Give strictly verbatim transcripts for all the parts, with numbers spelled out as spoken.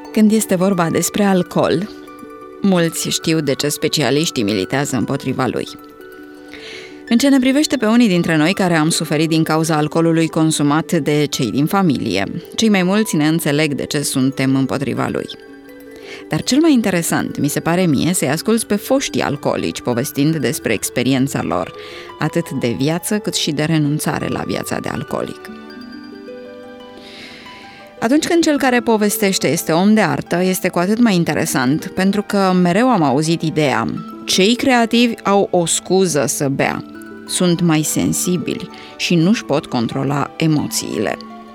Când este vorba despre alcool, mulți știu de ce specialiștii militează împotriva lui. În ce ne privește pe unii dintre noi care am suferit din cauza alcoolului consumat de cei din familie, cei mai mulți ne înțeleg de ce suntem împotriva lui. Dar cel mai interesant, mi se pare mie, să-i asculți pe foștii alcoolici povestind despre experiența lor, atât de viață cât și de renunțare la viața de alcoolic. Atunci când cel care povestește este om de artă, este cu atât mai interesant, pentru că mereu am auzit ideea: cei creativi au o scuză să bea, sunt mai sensibili și nu-și pot controla emoțiile.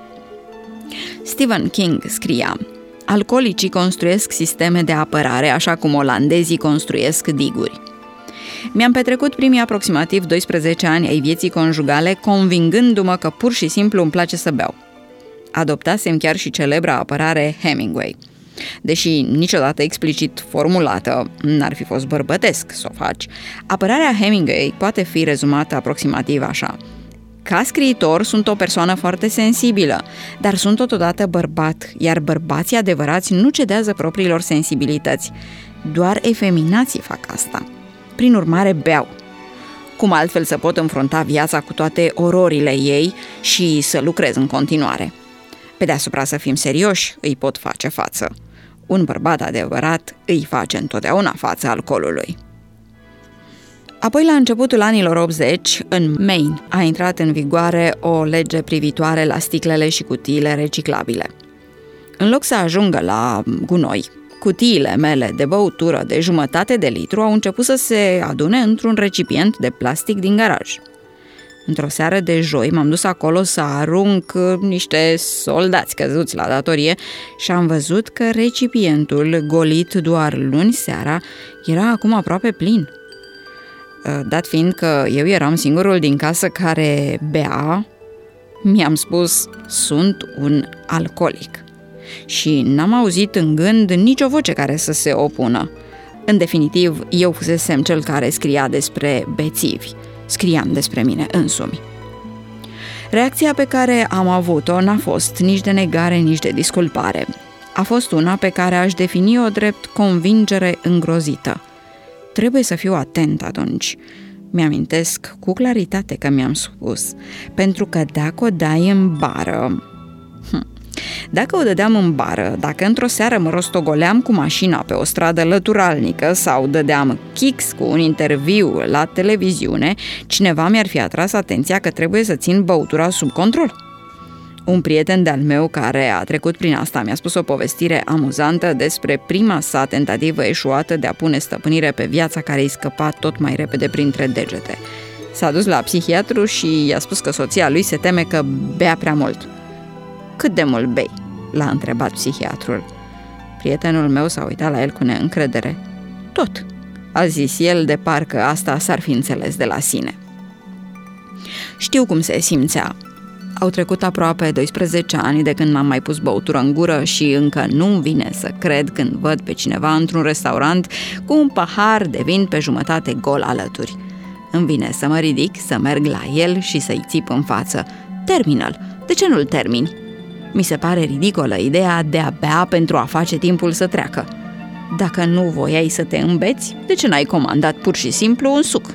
Stephen King scria: alcoolicii construiesc sisteme de apărare, așa cum olandezii construiesc diguri. Mi-am petrecut primii aproximativ doisprezece ani ai vieții conjugale convingându-mă că pur și simplu îmi place să beau. Adoptasem chiar și celebra apărare Hemingway. Deși niciodată explicit formulată, n-ar fi fost bărbătesc să o faci, apărarea Hemingway poate fi rezumată aproximativ așa: ca scriitor sunt o persoană foarte sensibilă, dar sunt totodată bărbat, iar bărbații adevărați nu cedează propriilor sensibilități. Doar efeminații fac asta. Prin urmare, beau. Cum altfel să pot înfrunta viața cu toate ororile ei și să lucrez în continuare? Pe deasupra, să fim serioși, îi pot face față. Un bărbat adevărat îi face întotdeauna față alcoolului. Apoi, la începutul anilor optzeci, în Maine a intrat în vigoare o lege privitoare la sticlele și cutiile reciclabile. În loc să ajungă la gunoi, cutiile mele de băutură de jumătate de litru au început să se adune într-un recipient de plastic din garaj. Într-o seară de joi m-am dus acolo să arunc niște soldați căzuți la datorie și am văzut că recipientul, golit doar luni seara, era acum aproape plin. Dat fiind că eu eram singurul din casă care bea, mi-am spus: sunt un alcoolic. Și n-am auzit în gând nicio voce care să se opună. În definitiv, eu fusesem cel care scria despre bețivi. Scriam despre mine însumi. Reacția pe care am avut-o n-a fost nici de negare, nici de disculpare. A fost una pe care aș defini-o drept convingere îngrozită. Trebuie să fiu atent atunci. Mi-amintesc cu claritate că mi-am spus, pentru că dacă o dai în bară... Hm. Dacă o dădeam în bară, dacă într-o seară mă rostogoleam cu mașina pe o stradă lăturalnică sau dădeam kicks cu un interviu la televiziune, cineva mi-ar fi atras atenția că trebuie să țin băutura sub control. Un prieten de-al meu care a trecut prin asta mi-a spus o povestire amuzantă despre prima sa tentativă eșuată de a pune stăpânire pe viața care îi scăpa tot mai repede printre degete. S-a dus la psihiatru și i-a spus că soția lui se teme că bea prea mult. Cât de mult bei? L-a întrebat psihiatrul. Prietenul meu s-a uitat la el cu neîncredere. Tot, a zis el, de parcă asta s-ar fi înțeles de la sine. Știu cum se simțea. Au trecut aproape doisprezece ani de când n-am mai pus băutură în gură și încă nu-mi vine să cred când văd pe cineva într-un restaurant cu un pahar de vin pe jumătate gol alături. Îmi vine să mă ridic, să merg la el și să-i țip în față: termină-l, de ce nu-l termini? Mi se pare ridicolă ideea de a bea pentru a face timpul să treacă. Dacă nu voiai să te îmbeți, de ce n-ai comandat pur și simplu un suc?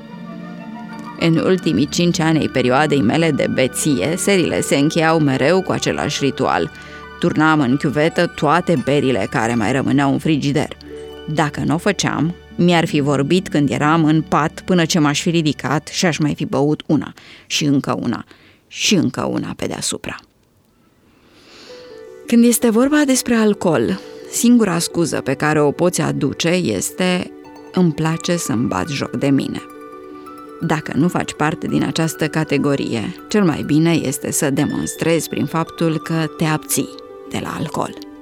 În ultimii cinci ani ai perioadei mele de beție, serile se încheiau mereu cu același ritual. Turnam în chiuvetă toate berile care mai rămâneau în frigider. Dacă nu o făceam, mi-ar fi vorbit când eram în pat până ce m-aș fi ridicat și aș mai fi băut una, și încă una, și încă una pe deasupra. Când este vorba despre alcool, singura scuză pe care o poți aduce este: îmi place să-mi bat joc de mine. Dacă nu faci parte din această categorie, cel mai bine este să demonstrezi prin faptul că te abții de la alcool.